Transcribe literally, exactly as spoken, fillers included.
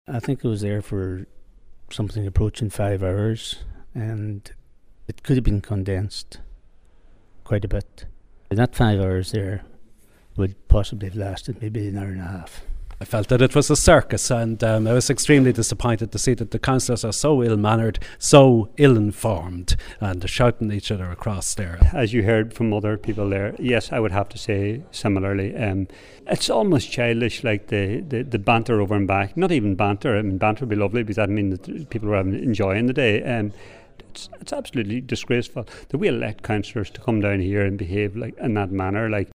I think I was there for something approaching five hours, and it could have been condensed quite a bit. And that five hours there would possibly have lasted maybe an hour and a half. I felt that it was a circus, and um, I was extremely disappointed to see that the councillors are so ill-mannered, so ill-informed, and shouting at each other across there. As you heard from other people there, yes, I would have to say similarly. Um, it's almost childish, like the, the, the banter over and back. Not even banter. I mean, banter would be lovely because that means that people were enjoying the day. Um, it's, it's absolutely disgraceful that we elect councillors to come down here and behave like in that manner. Like